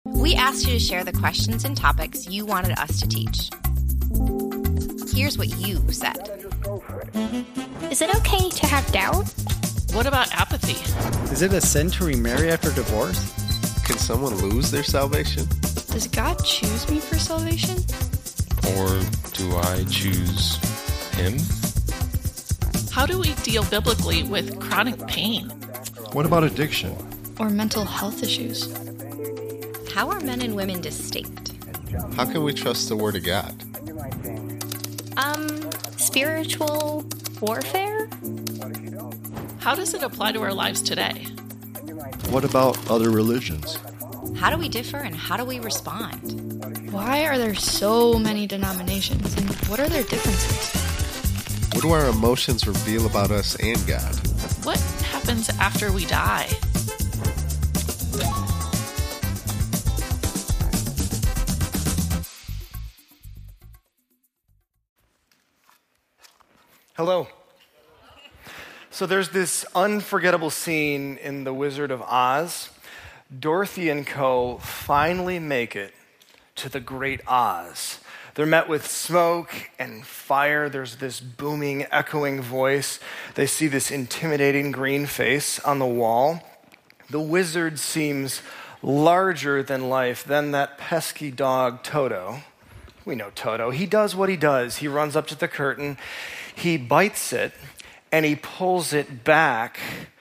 We asked you to share the questions and topics you wanted us to teach. Here's what you said. Is it okay to have doubt? What about apathy? Is it a sin to remarry after divorce? Can someone lose their salvation? Does God choose me for salvation? Or do I choose him? How do we deal biblically with chronic pain? What about addiction? Or mental health issues? How are men and women distinct? How can we trust the Word of God? Spiritual warfare? How does it apply to our lives today? What about other religions? How do we differ and how do we respond? Why are there so many denominations and what are their differences? What do our emotions reveal about us and God? What happens after we die? Hello. So there's this unforgettable scene in The Wizard of Oz. Dorothy and co. finally make it to the Great Oz. They're met with smoke and fire. There's this booming, echoing voice. They see this intimidating green face on the wall. The wizard seems larger than life. Then that pesky dog, Toto. We know Toto. He does what he does. He runs up to the curtain. He bites it, and he pulls it back,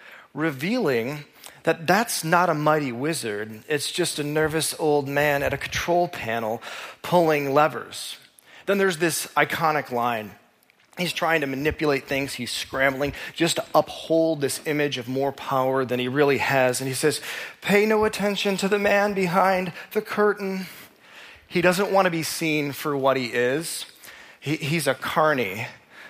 revealing that that's not a mighty wizard. It's just a nervous old man at a control panel pulling levers. Then there's this iconic line. He's trying to manipulate things. He's scrambling just to uphold this image of more power than he really has. And he says, "Pay no attention to the man behind the curtain." He doesn't want to be seen for what he is. He's a carny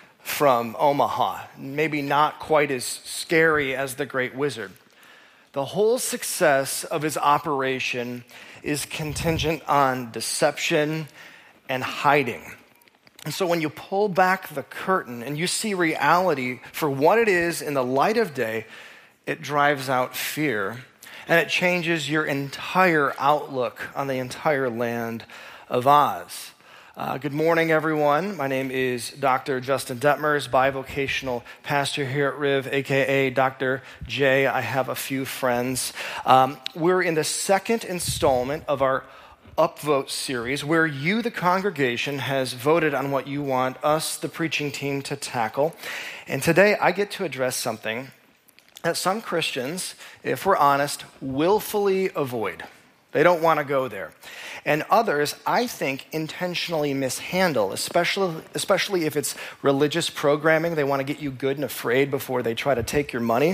from Omaha, maybe not quite as scary as the great wizard. The whole success of his operation is contingent on deception and hiding. And so when you pull back the curtain and you see reality for what it is in the light of day, it drives out fear and it changes your entire outlook on the entire land of Oz. Good morning, everyone. My name is Dr. Justin Detmers, bivocational pastor here at Riv, a.k.a. Dr. J. I have a few friends. We're in the second installment of our Upvote series, where you, the congregation, has voted on what you want us, the preaching team, to tackle. And today I get to address something that some Christians, if we're honest, willfully avoid. They don't want to go there. And others, I think, intentionally mishandle, especially if it's religious programming. They want to get you good and afraid before they try to take your money.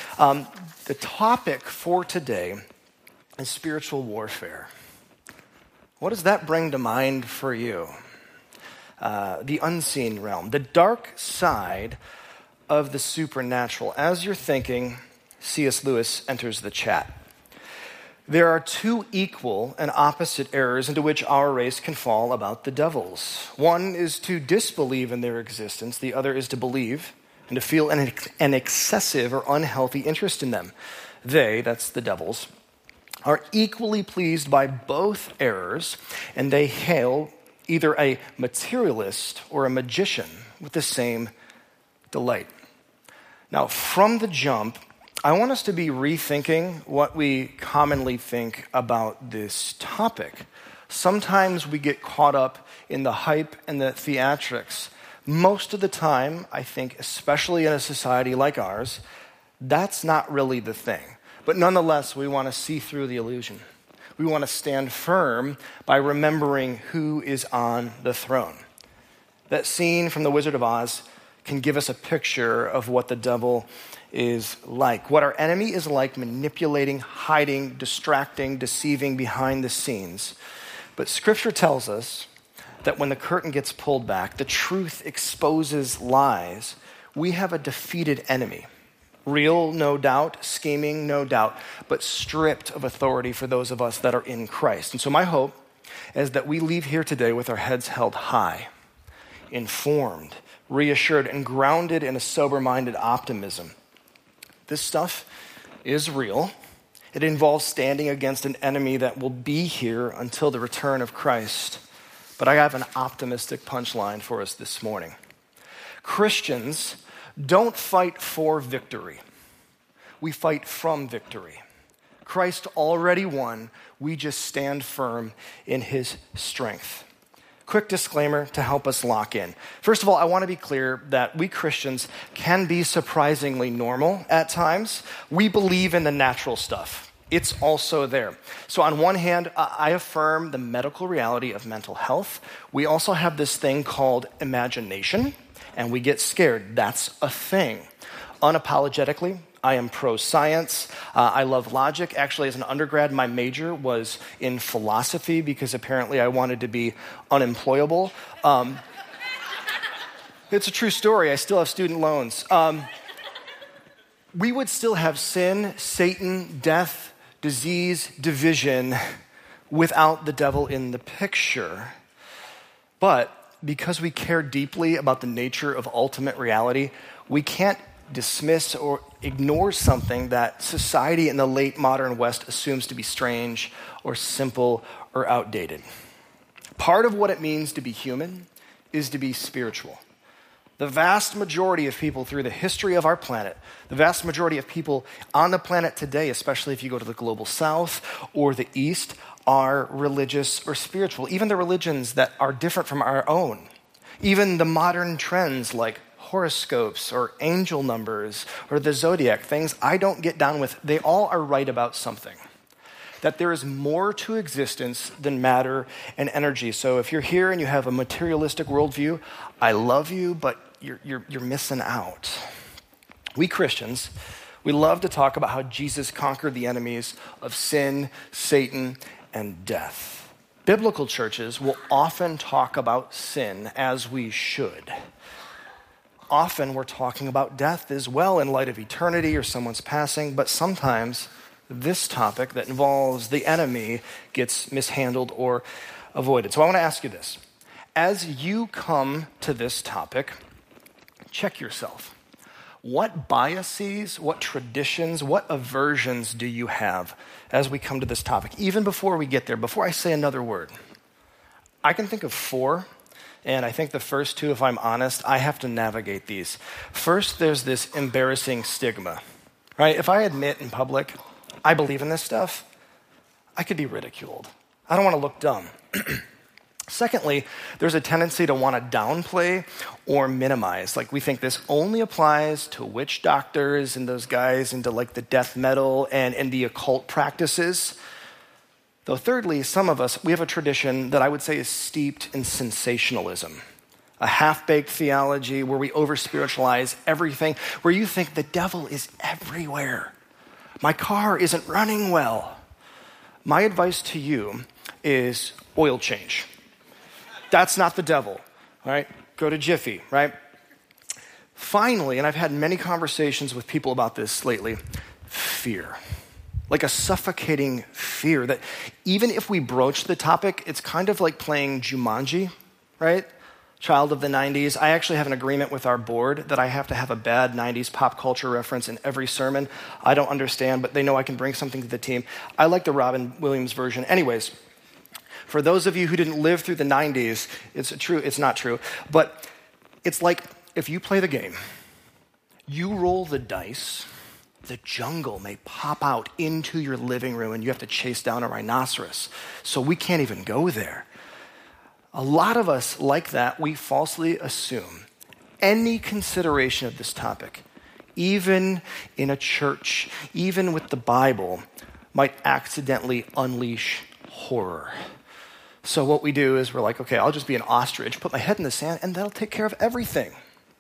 The topic for today is spiritual warfare. What does that bring to mind for you? The unseen realm, the dark side of the supernatural. As you're thinking, C.S. Lewis enters the chat. There are two equal and opposite errors into which our race can fall about the devils. One is to disbelieve in their existence. The other is to believe and to feel an excessive or unhealthy interest in them. They, that's the devils, are equally pleased by both errors, and they hail either a materialist or a magician with the same delight. Now, from the jump, I want us to be rethinking what we commonly think about this topic. Sometimes we get caught up in the hype and the theatrics. Most of the time, I think, especially in a society like ours, that's not really the thing. But nonetheless, we want to see through the illusion. We want to stand firm by remembering who is on the throne. That scene from The Wizard of Oz can give us a picture of what the devil is like, what our enemy is like, manipulating, hiding, distracting, deceiving behind the scenes. But Scripture tells us that when the curtain gets pulled back, the truth exposes lies. We have a defeated enemy. Real, no doubt, scheming, no doubt, but stripped of authority for those of us that are in Christ. And so my hope is that we leave here today with our heads held high, informed, reassured, and grounded in a sober-minded optimism. This stuff is real, It involves standing against an enemy that will be here until the return of Christ. But I have an optimistic punchline for us this morning. Christians don't fight for victory. We fight from victory. Christ already won. We just stand firm in his strength. Quick disclaimer to help us lock in. First of all, I want to be clear that we Christians can be surprisingly normal at times. We believe in the natural stuff. It's also there. So on one hand, I affirm the medical reality of mental health. We also have this thing called imagination, and we get scared. That's a thing. Unapologetically, I am pro-science. I love logic. Actually, as an undergrad, my major was in philosophy because apparently I wanted to be unemployable. It's a true story. I still have student loans. We would still have sin, Satan, death, disease, division without the devil in the picture. But because we care deeply about the nature of ultimate reality, we can't dismiss or ignore something that society in the late modern West assumes to be strange or simple or outdated. Part of what it means to be human is to be spiritual. The vast majority of people through the history of our planet, the vast majority of people on the planet today, especially if you go to the global south or the east, are religious or spiritual. Even the religions that are different from our own. Even the modern trends like horoscopes or angel numbers or the zodiac, things I don't get down with, they all are right about something. That there is more to existence than matter and energy. So if you're here and you have a materialistic worldview, I love you, but you're missing out. We Christians, we love to talk about how Jesus conquered the enemies of sin, Satan, and death. Biblical churches will often talk about sin, as we should. Often we're talking about death as well in light of eternity or someone's passing, but sometimes this topic that involves the enemy gets mishandled or avoided. So I want to ask you this. As you come to this topic, check yourself. What biases, what traditions, what aversions do you have as we come to this topic? Even before we get there, before I say another word, I can think of 4. And I think the first 2, if I'm honest, I have to navigate these. First, there's this embarrassing stigma, right? If I admit in public I believe in this stuff, I could be ridiculed. I don't want to look dumb. Secondly, there's a tendency to want to downplay or minimize. Like we think this only applies to witch doctors and those guys into like the death metal and the occult practices. Though thirdly, some of us, we have a tradition that I would say is steeped in sensationalism. A half-baked theology where we over-spiritualize everything, where you think the devil is everywhere. My car isn't running well. My advice to you is oil change. That's not the devil, right? Go to Jiffy, right? Finally, and I've had many conversations with people about this lately, fear. Like a suffocating fear that even if we broach the topic, it's kind of like playing Jumanji, right? Child of the 90s. I actually have an agreement with our board that I have to have a bad 90s pop culture reference in every sermon. I don't understand, but they know I can bring something to the team. I like the Robin Williams version. Anyways, for those of you who didn't live through the 90s, it's not true, but it's like if you play the game, you roll the dice, the jungle may pop out into your living room and you have to chase down a rhinoceros. So we can't even go there. A lot of us, like that, we falsely assume any consideration of this topic, even in a church, even with the Bible, might accidentally unleash horror. So what we do is we're like, okay, I'll just be an ostrich, put my head in the sand, and that'll take care of everything.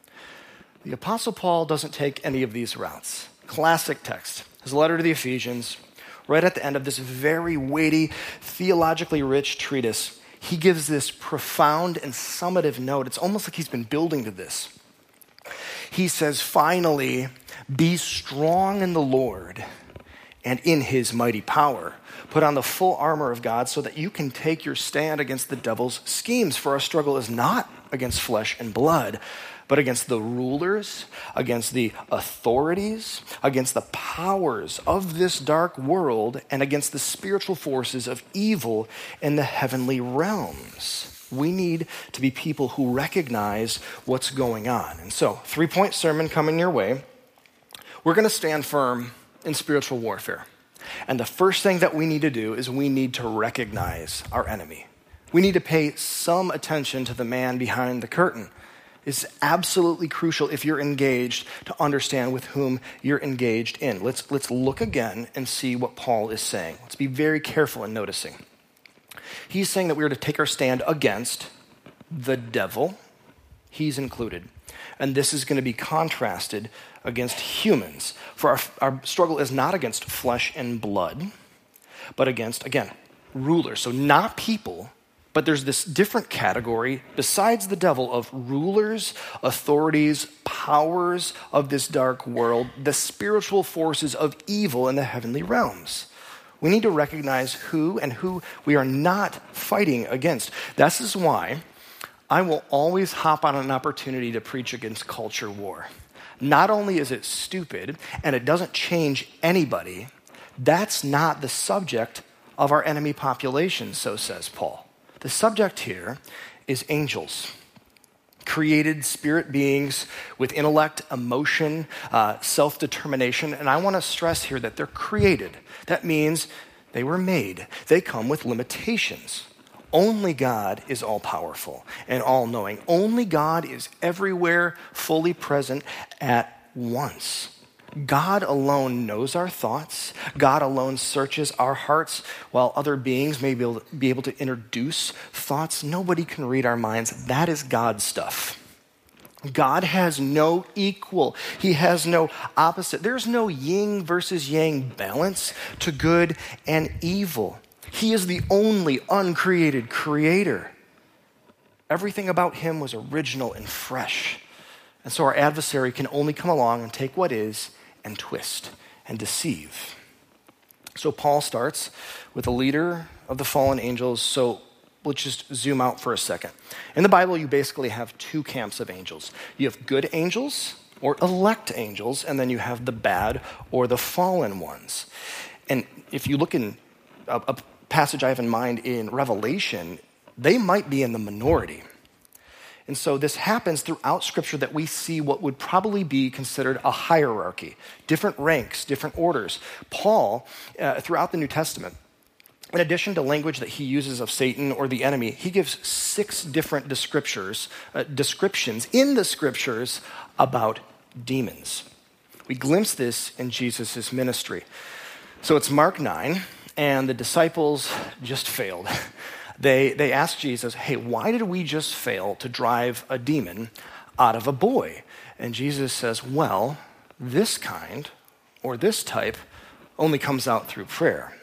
The Apostle Paul doesn't take any of these routes. Classic text, his letter to the Ephesians, right at the end of this very weighty, theologically rich treatise, he gives this profound and summative note. It's almost like he's been building to this. He says, finally, be strong in the Lord and in his mighty power. Put on the full armor of God so that you can take your stand against the devil's schemes. For our struggle is not against flesh and blood, but against the rulers, against the authorities, against the powers of this dark world, and against the spiritual forces of evil in the heavenly realms. We need to be people who recognize what's going on. And so, 3-point sermon coming your way. We're going to stand firm in spiritual warfare. And the first thing that we need to do is we need to recognize our enemy. We need to pay some attention to the man behind the curtain. It's absolutely crucial if you're engaged to understand with whom you're engaged in. Let's look again and see what Paul is saying. Let's be very careful in noticing. He's saying that we are to take our stand against the devil. He's included. And this is going to be contrasted against humans. For our struggle is not against flesh and blood, but against, again, rulers. So not people, but there's this different category besides the devil of rulers, authorities, powers of this dark world, the spiritual forces of evil in the heavenly realms. We need to recognize who and who we are not fighting against. This is why I will always hop on an opportunity to preach against culture war. Not only is it stupid and it doesn't change anybody, that's not the subject of our enemy population, so says Paul. The subject here is angels, created spirit beings with intellect, emotion, self-determination. And I want to stress here that they're created. That means they were made. They come with limitations. Only God is all-powerful and all-knowing. Only God is everywhere, fully present at once. God alone knows our thoughts. God alone searches our hearts, while other beings may be able to introduce thoughts. Nobody can read our minds. That is God's stuff. God has no equal. He has no opposite. There's no yin versus yang balance to good and evil. He is the only uncreated creator. Everything about him was original and fresh. And so our adversary can only come along and take what is and twist and deceive. So Paul starts with the leader of the fallen angels. So let's just zoom out for a second. In the Bible, you basically have two camps of angels. You have good angels or elect angels, and then you have the bad or the fallen ones. And if you look in a passage I have in mind in Revelation, they might be in the minority. And so this happens throughout Scripture that we see what would probably be considered a hierarchy, different ranks, different orders. Paul, throughout the New Testament, in addition to language that he uses of Satan or the enemy, he gives 6 different descriptions in the Scriptures about demons. We glimpse this in Jesus' ministry. So it's Mark 9, and the disciples just failed. They asked Jesus, hey, why did we just fail to drive a demon out of a boy? And Jesus says, well, this kind or this type only comes out through prayer.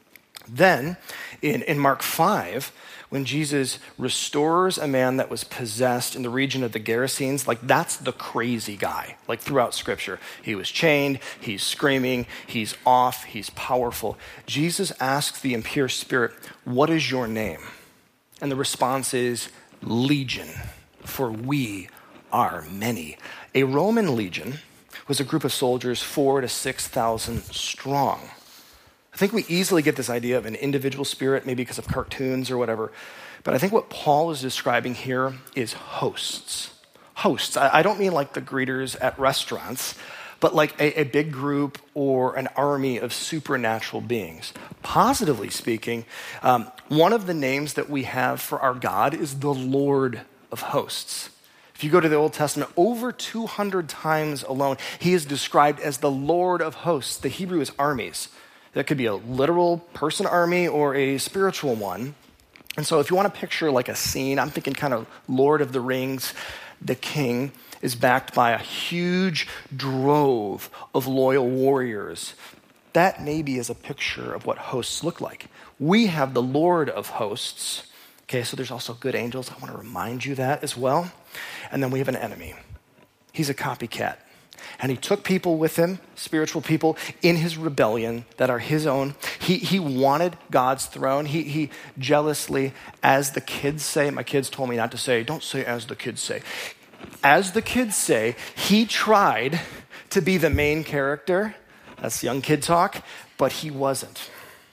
Then in Mark 5, when Jesus restores a man that was possessed in the region of the Gerasenes, like that's the crazy guy, like throughout Scripture. He was chained, he's screaming, he's off, he's powerful. Jesus asks the impure spirit, what is your name? And the response is legion, for we are many. A Roman legion was a group of soldiers 4,000 to 6,000 strong. I think we easily get this idea of an individual spirit, maybe because of cartoons or whatever. But I think what Paul is describing here is hosts. Hosts. I don't mean like the greeters at restaurants, but like a big group or an army of supernatural beings. Positively speaking, one of the names that we have for our God is the Lord of hosts. If you go to the Old Testament, over 200 times alone, he is described as the Lord of hosts. The Hebrew is armies. That could be a literal person army or a spiritual one. And so if you want to picture like a scene, I'm thinking kind of Lord of the Rings. The king is backed by a huge drove of loyal warriors. That maybe is a picture of what hosts look like. We have the Lord of hosts. Okay, so there's also good angels. I want to remind you that as well. And then we have an enemy. He's a copycat. And he took people with him, spiritual people, in his rebellion that are his own. He wanted God's throne. He jealously, as the kids say, my kids told me not to say, don't say as the kids say. as the kids say, he tried to be the main character. That's young kid talk, but he wasn't.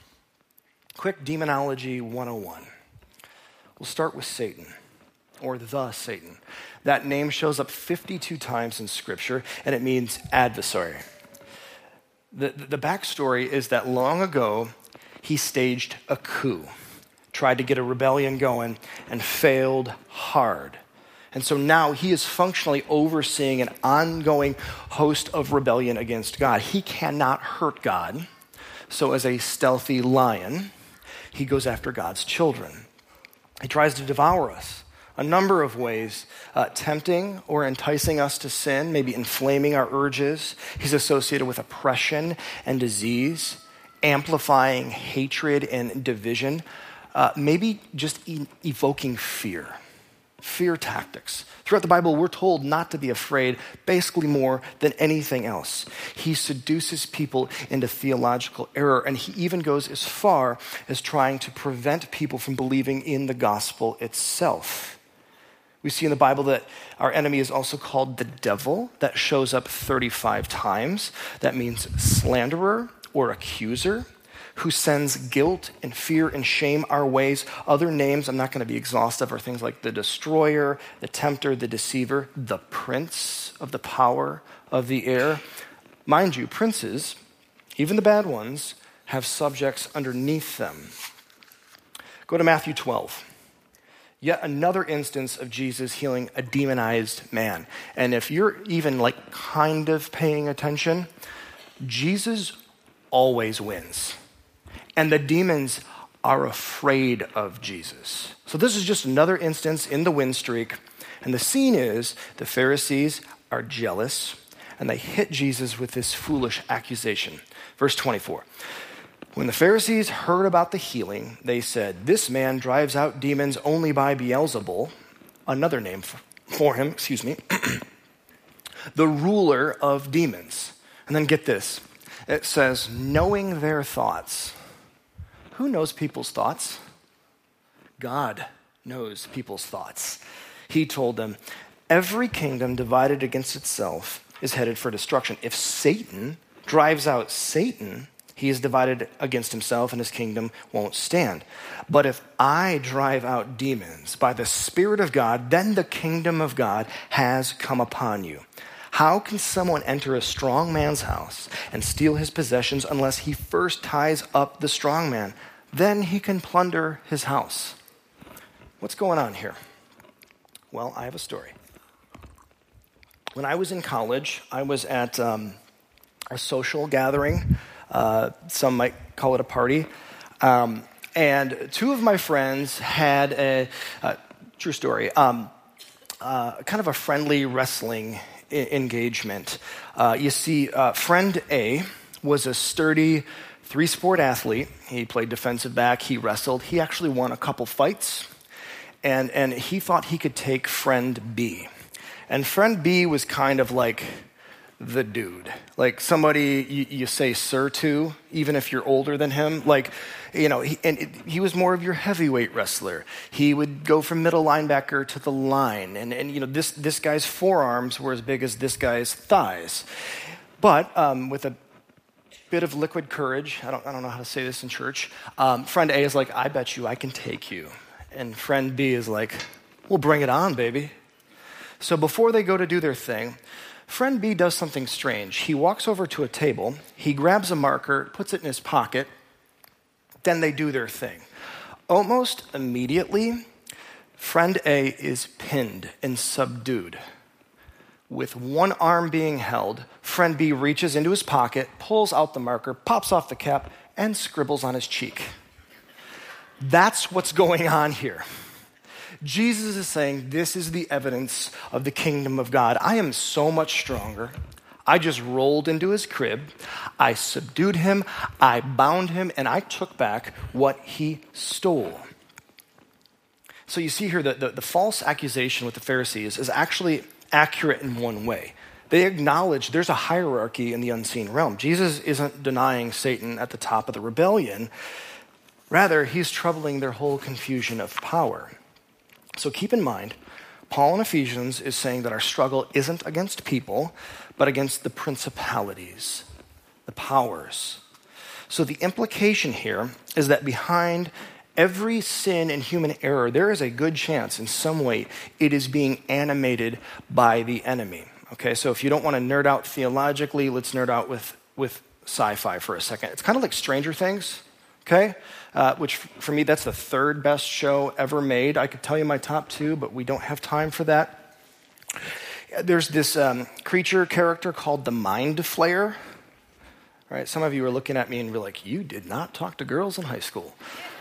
Quick Demonology 101. We'll start with Satan, or the Satan. That name shows up 52 times in Scripture, and it means adversary. The backstory is that long ago, he staged a coup, tried to get a rebellion going, and failed hard. And so now he is functionally overseeing an ongoing host of rebellion against God. He cannot hurt God. So as a stealthy lion, he goes after God's children. He tries to devour us a number of ways, tempting or enticing us to sin, maybe inflaming our urges. He's associated with oppression and disease, amplifying hatred and division, maybe just evoking fear. Fear tactics. Throughout the Bible, we're told not to be afraid, basically more than anything else. He seduces people into theological error, and he even goes as far as trying to prevent people from believing in the gospel itself. We see in the Bible that our enemy is also called the devil. That shows up 35 times. That means slanderer or accuser, who sends guilt and fear and shame our ways. Other names, I'm not going to be exhaustive, are things like the destroyer, the tempter, the deceiver, the prince of the power of the air. Mind you, princes, even the bad ones, have subjects underneath them. Go to Matthew 12. Yet another instance of Jesus healing a demonized man. And if you're even kind of paying attention, Jesus always wins. And the demons are afraid of Jesus. So this is just another instance in the win streak. And the scene is the Pharisees are jealous, and they hit Jesus with this foolish accusation. Verse 24. When the Pharisees heard about the healing, they said, "This man drives out demons only by Beelzebul," another name for him, the ruler of demons. And then get this. It says, knowing their thoughts. Who knows people's thoughts? God knows people's thoughts. He told them, every kingdom divided against itself is headed for destruction. If Satan drives out Satan, he is divided against himself and his kingdom won't stand. But if I drive out demons by the Spirit of God, then the kingdom of God has come upon you. How can someone enter a strong man's house and steal his possessions unless he first ties up the strong man? Then he can plunder his house. What's going on here? Well, I have a story. When I was in college, I was at a social gathering. Some might call it a party. And two of my friends had a true story, kind of a friendly wrestling engagement. You see, friend A was a sturdy three-sport athlete. He played defensive back. He wrestled. He actually won a couple fights. And he thought he could take friend B. And friend B was kind of like the dude. Like somebody you say sir to, even if you're older than him. He was more of your heavyweight wrestler. He would go from middle linebacker to the line. And this guy's forearms were as big as this guy's thighs. But with a bit of liquid courage, I don't know how to say this in church, friend A is like, I bet you I can take you. And friend B is like, well, bring it on, baby. So before they go to do their thing, friend B does something strange. He walks over to a table, he grabs a marker, puts it in his pocket, then they do their thing. Almost immediately, friend A is pinned and subdued. With one arm being held, friend B reaches into his pocket, pulls out the marker, pops off the cap, and scribbles on his cheek. That's what's going on here. Jesus is saying, this is the evidence of the kingdom of God. I am so much stronger. I just rolled into his crib. I subdued him. I bound him, and I took back what he stole. So you see here that the false accusation with the Pharisees is actually accurate in one way. They acknowledge there's a hierarchy in the unseen realm. Jesus isn't denying Satan at the top of the rebellion. Rather, he's troubling their whole confusion of power. So keep in mind, Paul in Ephesians is saying that our struggle isn't against people, but against the principalities, the powers. So the implication here is that behind every sin and human error, there is a good chance in some way it is being animated by the enemy. Okay, so if you don't want to nerd out theologically, let's nerd out with sci-fi for a second. It's kind of like Stranger Things, okay? Which for me, that's the third best show ever made. I could tell you my top two, but we don't have time for that. There's this creature character called the Mind Flayer. Right? Some of you are looking at me and you're like, you did not talk to girls in high school.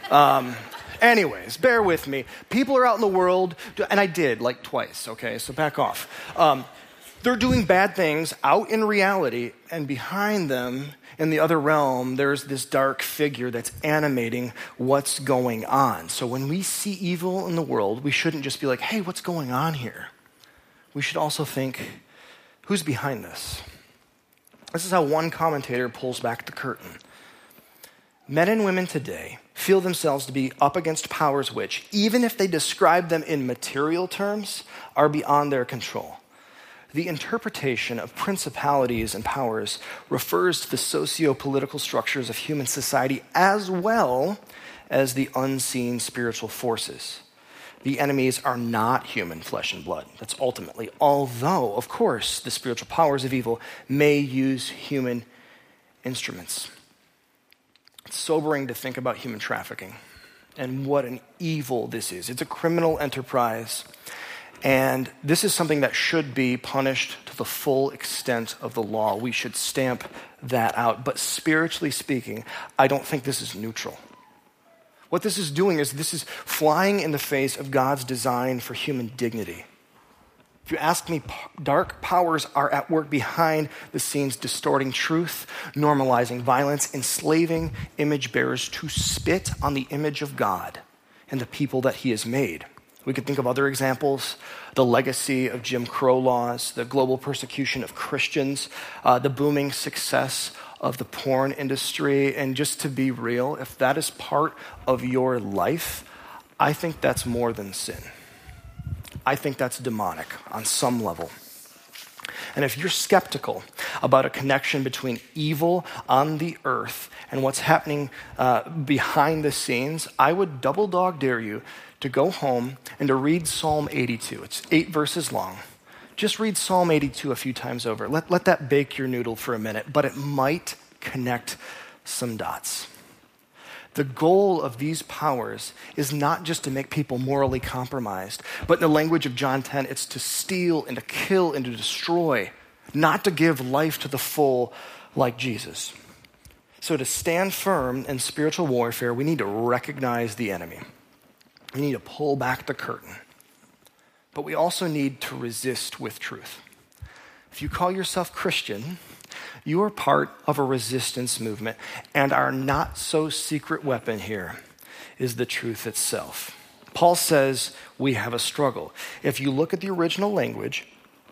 Anyways, bear with me. People are out in the world, and I did, like twice, okay? So back off. They're doing bad things out in reality, and behind them, in the other realm, there's this dark figure that's animating what's going on. So when we see evil in the world, we shouldn't just be like, hey, what's going on here? We should also think, who's behind this? This is how one commentator pulls back the curtain. Men and women today feel themselves to be up against powers which, even if they describe them in material terms, are beyond their control. The interpretation of principalities and powers refers to the socio-political structures of human society as well as the unseen spiritual forces. The enemies are not human flesh and blood. That's ultimately, although, of course, the spiritual powers of evil may use human instruments. It's sobering to think about human trafficking and what an evil this is. It's a criminal enterprise. And this is something that should be punished to the full extent of the law. We should stamp that out. But spiritually speaking, I don't think this is neutral. What this is doing is this is flying in the face of God's design for human dignity. If you ask me, dark powers are at work behind the scenes, distorting truth, normalizing violence, enslaving image bearers to spit on the image of God and the people that he has made. We could think of other examples, the legacy of Jim Crow laws, the global persecution of Christians, the booming success of the porn industry. And just to be real, if that is part of your life, I think that's more than sin. I think that's demonic on some level. And if you're skeptical about a connection between evil on the earth and what's happening behind the scenes, I would double dog dare you to go home and to read Psalm 82. It's 8 verses long. Just read Psalm 82 a few times over. Let that bake your noodle for a minute, but it might connect some dots. The goal of these powers is not just to make people morally compromised, but in the language of John 10, it's to steal and to kill and to destroy, not to give life to the full like Jesus. So to stand firm in spiritual warfare, we need to recognize the enemy. We need to pull back the curtain. But we also need to resist with truth. If you call yourself Christian, you are part of a resistance movement, and our not-so-secret weapon here is the truth itself. Paul says we have a struggle. If you look at the original language,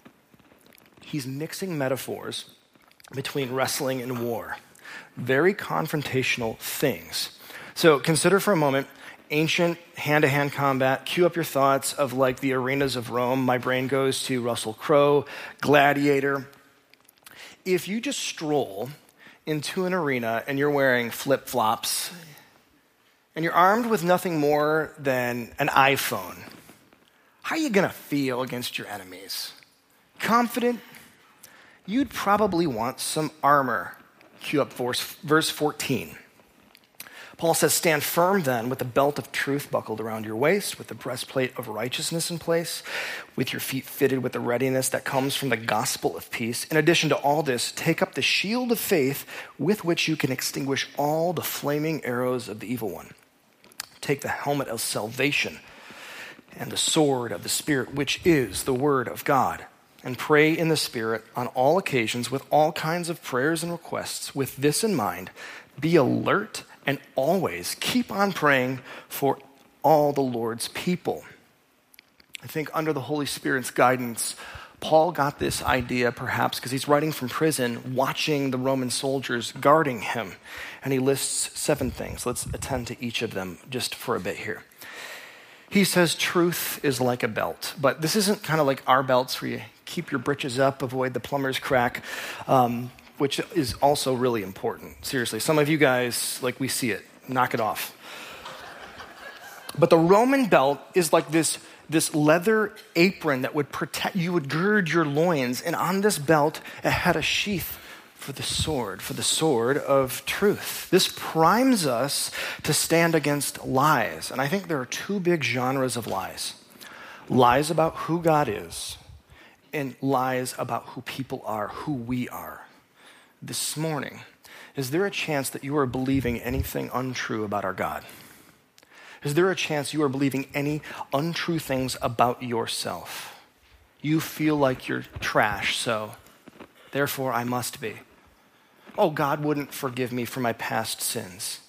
he's mixing metaphors between wrestling and war. Very confrontational things. So consider for a moment ancient hand-to-hand combat. Cue up your thoughts of like the arenas of Rome. My brain goes to Russell Crowe, Gladiator. If you just stroll into an arena and you're wearing flip-flops and you're armed with nothing more than an iPhone, how are you going to feel against your enemies? Confident? You'd probably want some armor. Cue up verse 14. Paul says, stand firm then with the belt of truth buckled around your waist, with the breastplate of righteousness in place, with your feet fitted with the readiness that comes from the gospel of peace. In addition to all this, take up the shield of faith with which you can extinguish all the flaming arrows of the evil one. Take the helmet of salvation and the sword of the Spirit, which is the word of God. And pray in the Spirit on all occasions with all kinds of prayers and requests. With this in mind, be alert and always keep on praying for all the Lord's people. I think under the Holy Spirit's guidance, Paul got this idea perhaps because he's writing from prison, watching the Roman soldiers guarding him. And he lists 7 things. Let's attend to each of them just for a bit here. He says truth is like a belt, but this isn't kind of like our belts where you keep your britches up, avoid the plumber's crack, which is also really important. Seriously, some of you guys, like we see it, knock it off. But the Roman belt is like this leather apron that would protect, you would gird your loins, and on this belt, it had a sheath for the sword of truth. This primes us to stand against lies. And I think there are two big genres of lies. Lies about who God is, and lies about who people are, who we are. This morning, is there a chance that you are believing anything untrue about our God? Is there a chance you are believing any untrue things about yourself? You feel like you're trash, so therefore I must be. Oh, God wouldn't forgive me for my past sins.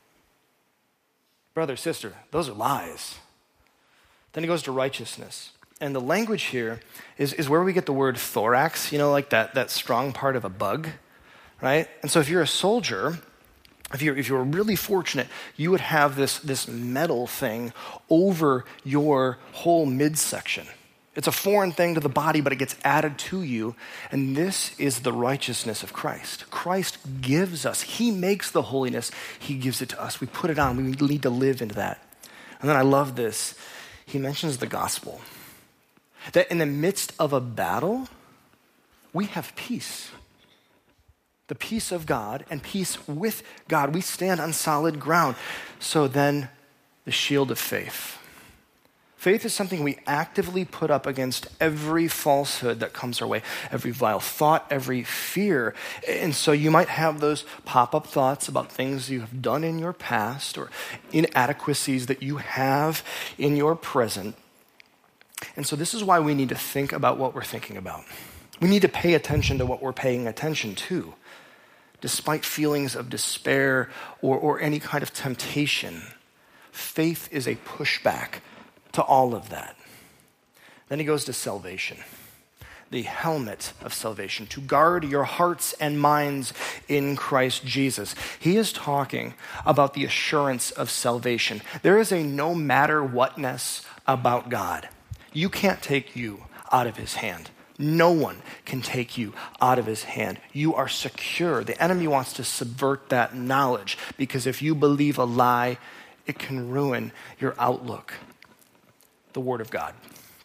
Brother, sister, those are lies. Then he goes to righteousness. And the language here is where we get the word thorax, like that strong part of a bug, right? And so if you're a soldier, if you're really fortunate, you would have this metal thing over your whole midsection. It's a foreign thing to the body, but it gets added to you. And this is the righteousness of Christ. Christ gives us. He makes the holiness. He gives it to us. We put it on. We need to live into that. And then I love this. He mentions the gospel. That in the midst of a battle, we have peace. The peace of God and peace with God. We stand on solid ground. So then, the shield of faith. Faith is something we actively put up against every falsehood that comes our way, every vile thought, every fear. And so you might have those pop-up thoughts about things you have done in your past or inadequacies that you have in your present. And so this is why we need to think about what we're thinking about. We need to pay attention to what we're paying attention to, despite feelings of despair or any kind of temptation. Faith is a pushback to all of that. Then he goes to salvation, the helmet of salvation, to guard your hearts and minds in Christ Jesus. He is talking about the assurance of salvation. There is a no matter whatness about God. You can't take you out of his hand. No one can take you out of his hand. You are secure. The enemy wants to subvert that knowledge because if you believe a lie, it can ruin your outlook. The Word of God.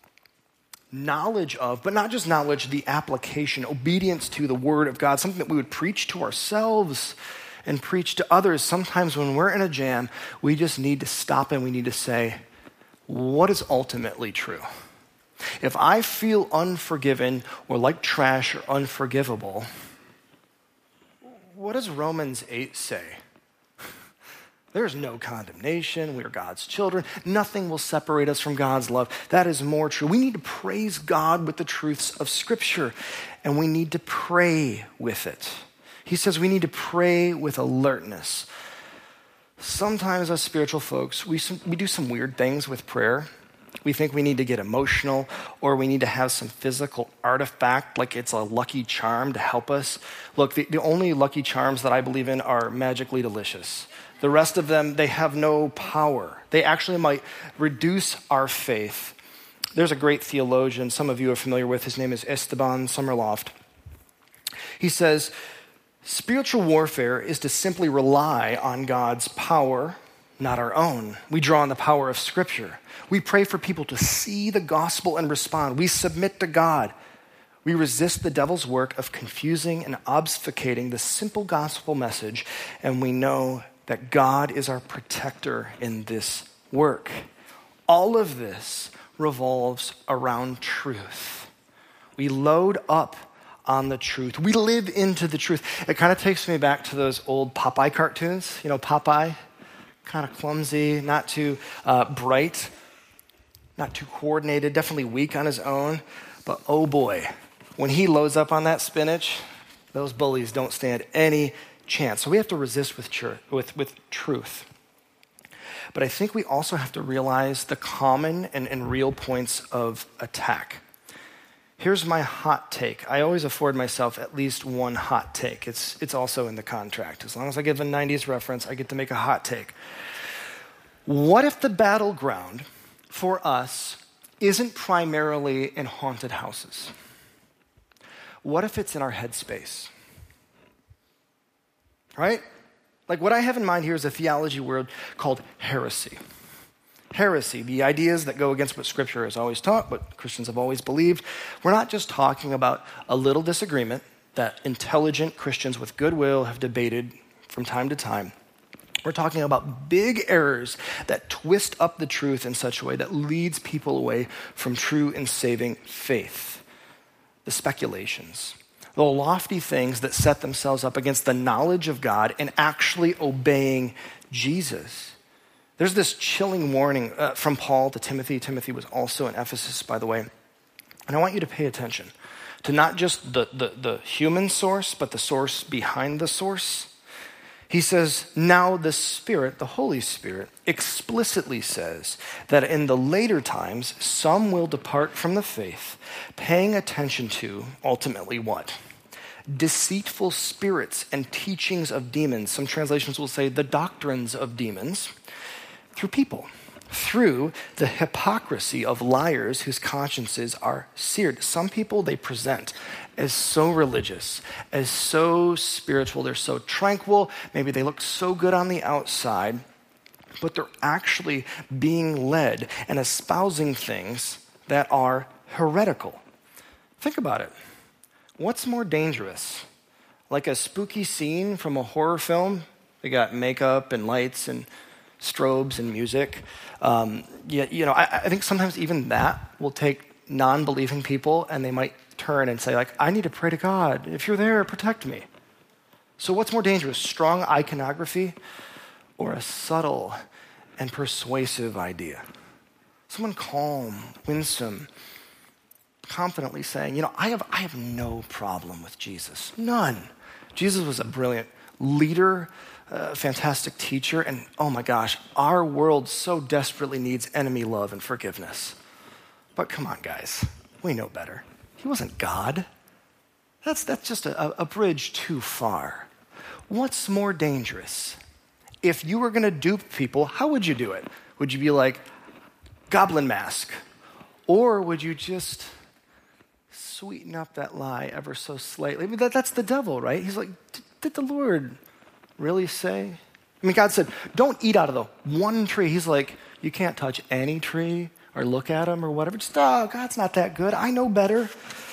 Knowledge of, but not just knowledge, the application, obedience to the Word of God, something that we would preach to ourselves and preach to others. Sometimes when we're in a jam, we just need to stop and we need to say, what is ultimately true? If I feel unforgiven or like trash or unforgivable, what does Romans 8 say? There's no condemnation. We are God's children. Nothing will separate us from God's love. That is more true. We need to praise God with the truths of Scripture, and we need to pray with it. He says we need to pray with alertness. Sometimes as spiritual folks, we do some weird things with prayer. We think we need to get emotional, or we need to have some physical artifact, like it's a lucky charm to help us. Look, the only lucky charms that I believe in are magically delicious. The rest of them, they have no power. They actually might reduce our faith. There's a great theologian, some of you are familiar with. His name is Esteban Summerloft. He says, spiritual warfare is to simply rely on God's power, not our own. We draw on the power of Scripture. We pray for people to see the gospel and respond. We submit to God. We resist the devil's work of confusing and obfuscating the simple gospel message, and we know that God is our protector in this work. All of this revolves around truth. We load up on the truth. We live into the truth. It kind of takes me back to those old Popeye cartoons. You know, Popeye, kind of clumsy, not too bright, not too coordinated, definitely weak on his own. But oh boy, when he loads up on that spinach, those bullies don't stand any chance. So we have to resist with truth. But I think we also have to realize the common and real points of attack. Here's my hot take. I always afford myself at least one hot take. It's also in the contract. As long as I give a 90s reference, I get to make a hot take. What if the battleground for us isn't primarily in haunted houses? What if it's in our headspace? Right? Like what I have in mind here is a theology word called heresy. Heresy, the ideas that go against what Scripture has always taught, what Christians have always believed. We're not just talking about a little disagreement that intelligent Christians with goodwill have debated from time to time. We're talking about big errors that twist up the truth in such a way that leads people away from true and saving faith. The speculations, the lofty things that set themselves up against the knowledge of God and actually obeying Jesus. There's this chilling warning from Paul to Timothy. Timothy was also in Ephesus, by the way. And I want you to pay attention to not just the human source, but the source behind the source. He says, now the Spirit, the Holy Spirit, explicitly says that in the later times, some will depart from the faith, paying attention to, ultimately, what? Deceitful spirits and teachings of demons. Some translations will say the doctrines of demons. Through people, through the hypocrisy of liars whose consciences are seared. Some people they present as so religious, as so spiritual, they're so tranquil, maybe they look so good on the outside, but they're actually being led and espousing things that are heretical. Think about it. What's more dangerous? Like a spooky scene from a horror film? They got makeup and lights and strobes and music. I think sometimes even that will take non-believing people and they might turn and say, like, I need to pray to God. If you're there, protect me. So what's more dangerous, strong iconography or a subtle and persuasive idea? Someone calm, winsome, confidently saying, I have no problem with Jesus. None. Jesus was a brilliant leader, fantastic teacher, and oh my gosh, our world so desperately needs enemy love and forgiveness. But come on, guys, we know better. He wasn't God. That's just a bridge too far. What's more dangerous? If you were going to dupe people, how would you do it? Would you be like, goblin mask? Or would you just sweeten up that lie ever so slightly? I mean, that's the devil, right? He's like, did the Lord really say? I mean, God said, don't eat out of the one tree. He's like, you can't touch any tree or look at them or whatever. Just, God's not that good. I know better.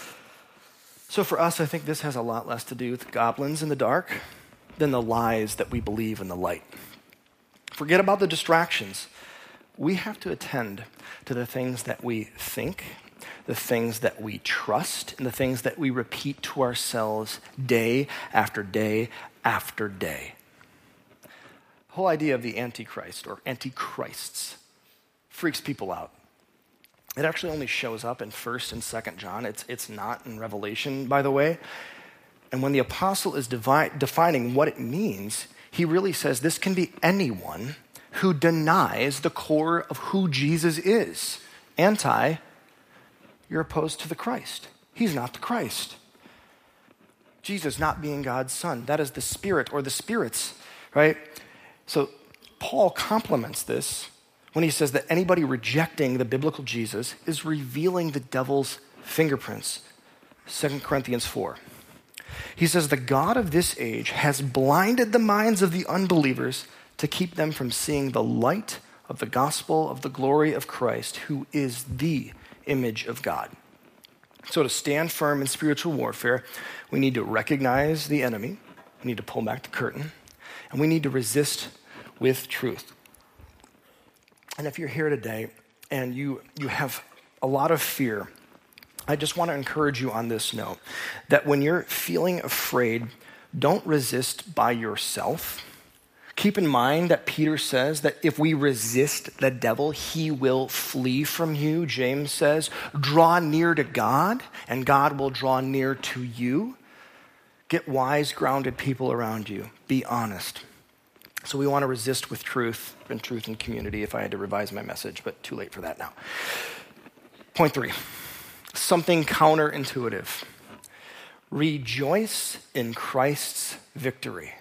So for us, I think this has a lot less to do with goblins in the dark than the lies that we believe in the light. Forget about the distractions. We have to attend to the things that we think, the things that we trust, and the things that we repeat to ourselves day after day after day. The whole idea of the Antichrist or Antichrists freaks people out. It actually only shows up in 1st and 2nd John. It's not in Revelation, by the way. And when the apostle is defining what it means, he really says this can be anyone who denies the core of who Jesus is. You're opposed to the Christ. He's not the Christ. Jesus not being God's son. That is the Spirit or the spirits, right? So Paul complements this when he says that anybody rejecting the biblical Jesus is revealing the devil's fingerprints. 2 Corinthians 4. He says, the God of this age has blinded the minds of the unbelievers to keep them from seeing the light of the gospel of the glory of Christ, who is the image of God. So to stand firm in spiritual warfare, we need to recognize the enemy, we need to pull back the curtain, and we need to resist with truth. And if you're here today and you have a lot of fear, I just want to encourage you on this note, that when you're feeling afraid, don't resist by yourself. Keep in mind that Peter says that if we resist the devil, he will flee from you. James says, draw near to God, and God will draw near to you. Get wise, grounded people around you. Be honest. So we want to resist with truth and community, if I had to revise my message, but too late for that now. Point 3, something counterintuitive. Rejoice in Christ's victory.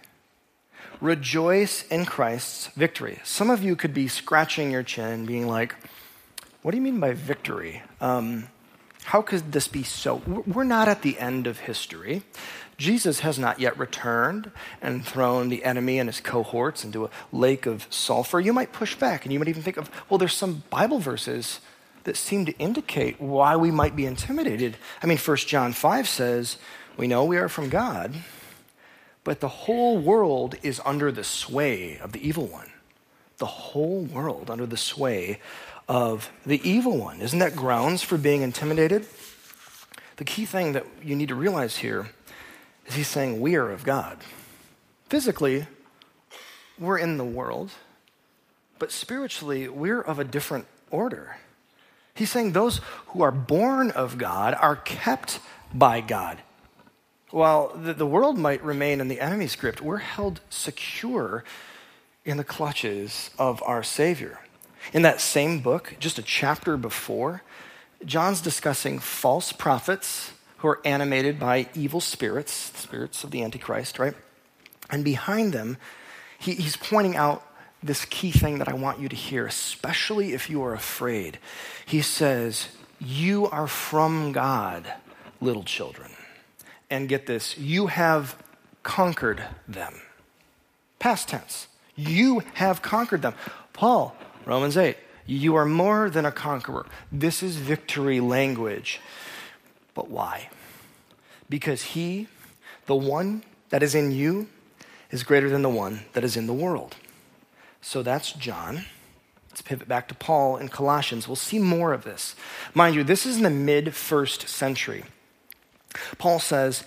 Rejoice in Christ's victory. Some of you could be scratching your chin being like, What do you mean by victory? How could this be so? We're not at the end of history. Jesus has not yet returned and thrown the enemy and his cohorts into a lake of sulfur. You might push back and you might even think of, well, there's some Bible verses that seem to indicate why we might be intimidated. I mean, 1 John 5 says, we know we are from God, but the whole world is under the sway of the evil one. The whole world under the sway of the evil one. Isn't that grounds for being intimidated? The key thing that you need to realize here is he's saying we are of God. Physically, we're in the world, but spiritually, we're of a different order. He's saying those who are born of God are kept by God. While the world might remain in the enemy's grip, we're held secure in the clutches of our Savior. In that same book, just a chapter before, John's discussing false prophets who are animated by evil spirits, the spirits of the Antichrist, right? And behind them, he's pointing out this key thing that I want you to hear, especially if you are afraid. He says, you are from God, little children. And get this, you have conquered them. Past tense. You have conquered them. Paul, Romans 8, you are more than a conqueror. This is victory language. But why? Because he, the one that is in you, is greater than the one that is in the world. So that's John. Let's pivot back to Paul in Colossians. We'll see more of this. Mind you, this is in the mid-1st century. Paul says,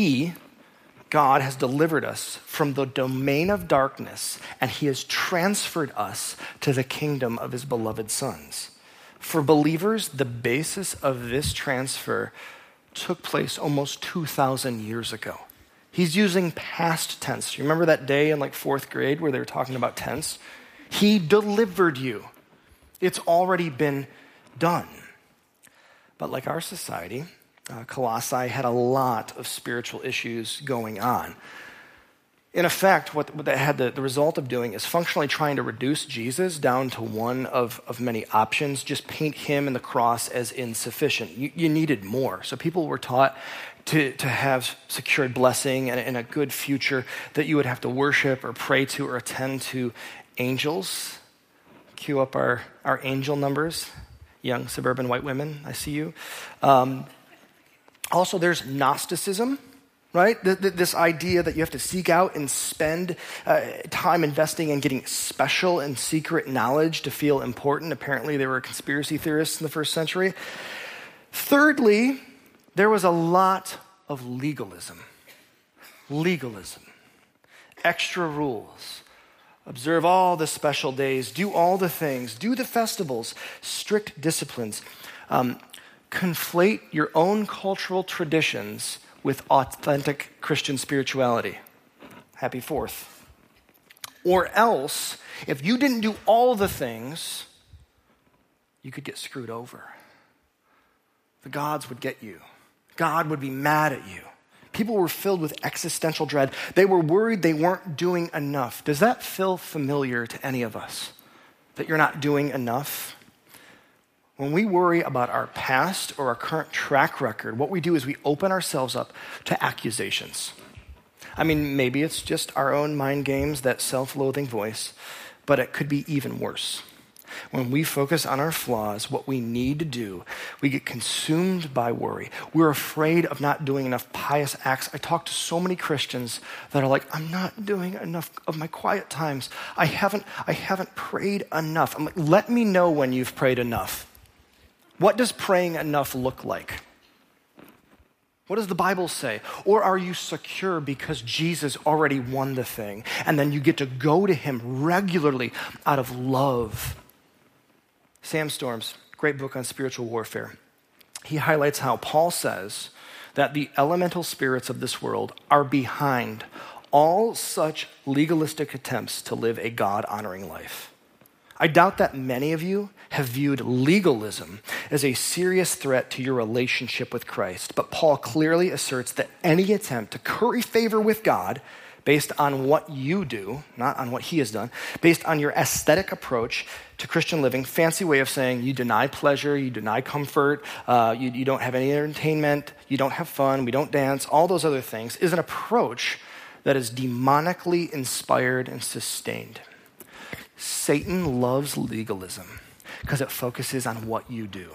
God has delivered us from the domain of darkness, and he has transferred us to the kingdom of his beloved sons. For believers, the basis of this transfer took place almost 2,000 years ago. He's using past tense. You remember that day in like 4th grade where they were talking about tense? He delivered you. It's already been done. But like our society, Colossae had a lot of spiritual issues going on. In effect, what that had the result of doing is functionally trying to reduce Jesus down to one of many options, just paint him and the cross as insufficient. You needed more. So people were taught to have secured blessing and a good future, that you would have to worship or pray to or attend to angels. Cue up our angel numbers. Young suburban white women, I see you. Also, there's Gnosticism, right? This idea that you have to seek out and spend time investing in getting special and secret knowledge to feel important. Apparently, they were conspiracy theorists in the 1st century. Thirdly, there was a lot of legalism. Extra rules. Observe all the special days, do all the things, do the festivals, strict disciplines. Conflate your own cultural traditions with authentic Christian spirituality. Happy 4th. Or else, if you didn't do all the things, you could get screwed over. The gods would get you. God would be mad at you. People were filled with existential dread. They were worried they weren't doing enough. Does that feel familiar to any of us? That you're not doing enough? When we worry about our past or our current track record, what we do is we open ourselves up to accusations. I mean, maybe it's just our own mind games, that self-loathing voice, but it could be even worse. When we focus on our flaws, what we need to do, we get consumed by worry. We're afraid of not doing enough pious acts. I talk to so many Christians that are like, I'm not doing enough of my quiet times. I haven't prayed enough. I'm like, let me know when you've prayed enough. What does praying enough look like? What does the Bible say? Or are you secure because Jesus already won the thing, and then you get to go to him regularly out of love? Sam Storms, great book on spiritual warfare. He highlights how Paul says that the elemental spirits of this world are behind all such legalistic attempts to live a God-honoring life. I doubt that many of you have viewed legalism as a serious threat to your relationship with Christ, but Paul clearly asserts that any attempt to curry favor with God based on what you do, not on what he has done, based on your aesthetic approach to Christian living, fancy way of saying you deny pleasure, you deny comfort, you don't have any entertainment, you don't have fun, we don't dance, all those other things, is an approach that is demonically inspired and sustained. Satan loves legalism because it focuses on what you do.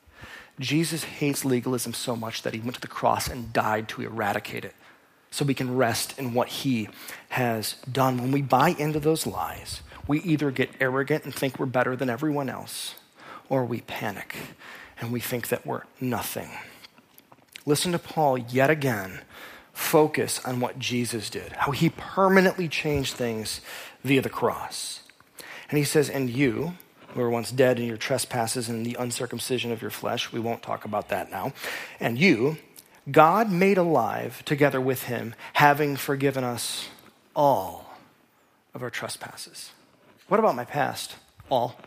Jesus hates legalism so much that he went to the cross and died to eradicate it, so we can rest in what he has done. When we buy into those lies, we either get arrogant and think we're better than everyone else, or we panic and we think that we're nothing. Listen to Paul yet again focus on what Jesus did, how he permanently changed things via the cross. And he says, and you, who were once dead in your trespasses and the uncircumcision of your flesh, we won't talk about that now, and you, God made alive together with him, having forgiven us all of our trespasses. What about my past? All.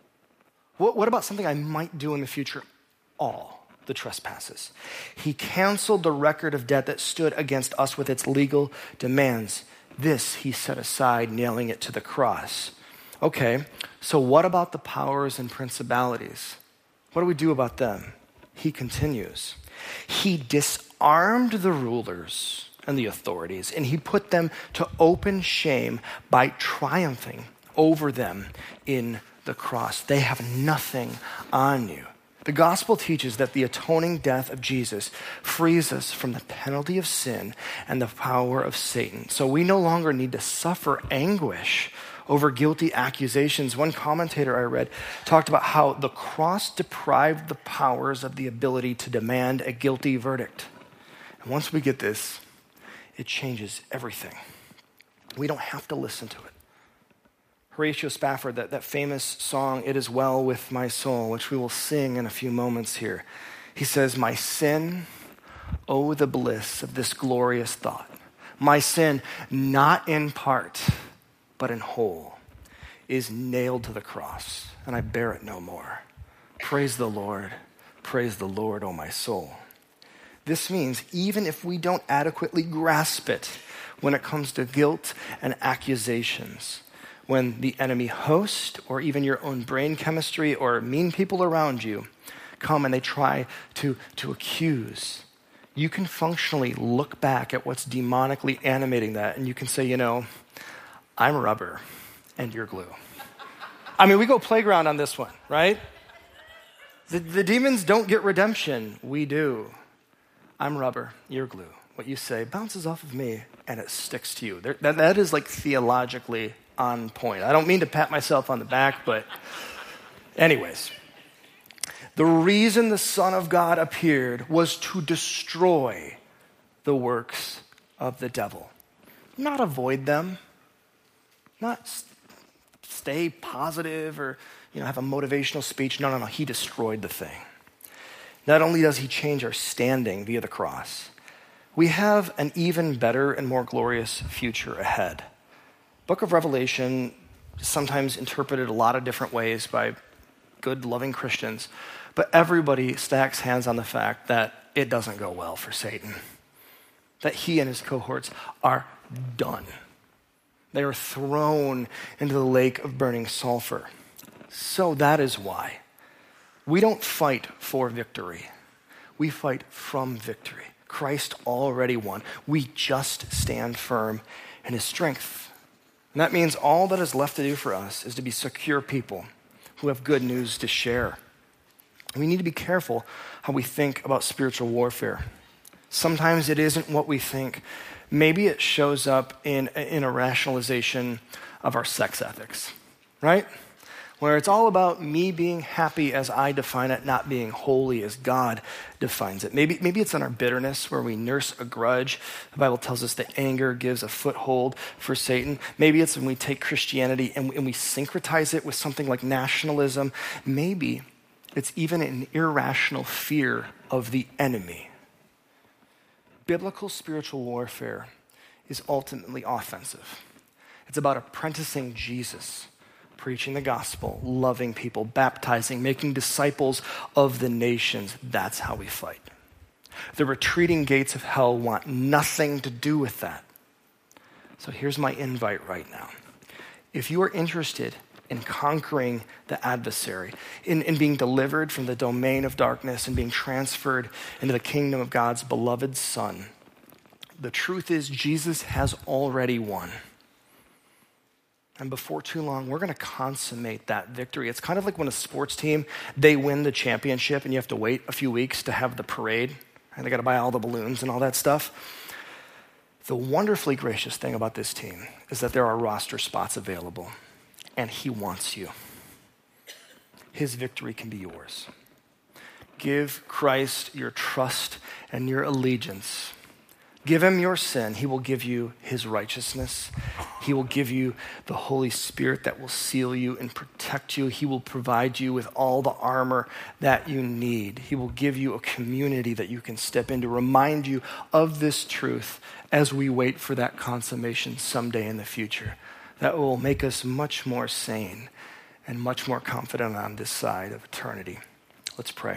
What about something I might do in the future? All the trespasses. He canceled the record of debt that stood against us with its legal demands. This he set aside, nailing it to the cross. Okay, so what about the powers and principalities? What do we do about them? He continues. He disarmed the rulers and the authorities, and he put them to open shame by triumphing over them in the cross. They have nothing on you. The gospel teaches that the atoning death of Jesus frees us from the penalty of sin and the power of Satan. So we no longer need to suffer anguish over guilty accusations. One commentator I read talked about how the cross deprived the powers of the ability to demand a guilty verdict. And once we get this, it changes everything. We don't have to listen to it. Horatio Spafford, that famous song, It Is Well With My Soul, which we will sing in a few moments here. He says, my sin, oh the bliss of this glorious thought. My sin, not in part, but in whole, is nailed to the cross, and I bear it no more. Praise the Lord, oh my soul. This means even if we don't adequately grasp it when it comes to guilt and accusations, when the enemy host or even your own brain chemistry or mean people around you come and they try to accuse, you can functionally look back at what's demonically animating that and you can say, I'm rubber and you're glue. I mean, we go playground on this one, right? The demons don't get redemption. We do. I'm rubber, you're glue. What you say bounces off of me and it sticks to you. That is like theologically on point. I don't mean to pat myself on the back, but anyways. The reason the Son of God appeared was to destroy the works of the devil. Not avoid them. Not stay positive or have a motivational speech. No. He destroyed the thing. Not only does he change our standing via the cross, we have an even better and more glorious future ahead. Book of Revelation is sometimes interpreted a lot of different ways by good, loving Christians, but everybody stacks hands on the fact that it doesn't go well for Satan, that he and his cohorts are done. They are thrown into the lake of burning sulfur. So that is why we don't fight for victory. We fight from victory. Christ already won. We just stand firm in his strength. And that means all that is left to do for us is to be secure people who have good news to share. We need to be careful how we think about spiritual warfare. Sometimes it isn't what we think. Maybe it shows up in a rationalization of our sex ethics, right? Where it's all about me being happy as I define it, not being holy as God defines it. Maybe it's in our bitterness where we nurse a grudge. The Bible tells us that anger gives a foothold for Satan. Maybe it's when we take Christianity and we syncretize it with something like nationalism. Maybe it's even an irrational fear of the enemy. Biblical spiritual warfare is ultimately offensive. It's about apprenticing Jesus, preaching the gospel, loving people, baptizing, making disciples of the nations. That's how we fight. The retreating gates of hell want nothing to do with that. So here's my invite right now. If you are interested in conquering the adversary, in being delivered from the domain of darkness and being transferred into the kingdom of God's beloved Son, the truth is Jesus has already won. And before too long, we're going to consummate that victory. It's kind of like when a sports team, they win the championship and you have to wait a few weeks to have the parade, and they got to buy all the balloons and all that stuff. The wonderfully gracious thing about this team is that there are roster spots available, and he wants you. His victory can be yours. Give Christ your trust and your allegiance. Give him your sin. He will give you his righteousness. He will give you the Holy Spirit that will seal you and protect you. He will provide you with all the armor that you need. He will give you a community that you can step into, remind you of this truth as we wait for that consummation someday in the future. That will make us much more sane and much more confident on this side of eternity. Let's pray.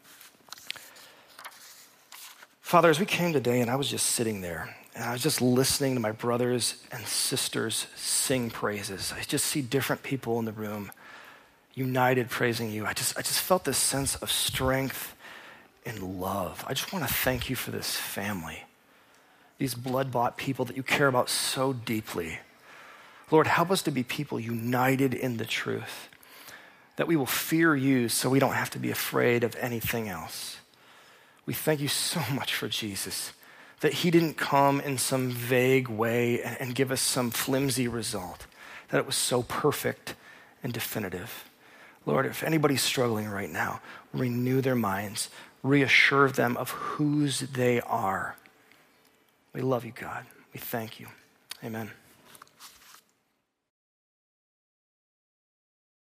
Father, as we came today and I was just sitting there and I was just listening to my brothers and sisters sing praises. I just see different people in the room united praising you. I just felt this sense of strength and love. I just want to thank you for this family, these blood-bought people that you care about so deeply. Lord, help us to be people united in the truth, that we will fear you so we don't have to be afraid of anything else. We thank you so much for Jesus, that he didn't come in some vague way and give us some flimsy result, that it was so perfect and definitive. Lord, if anybody's struggling right now, renew their minds, reassure them of whose they are. We love you, God. We thank you. Amen.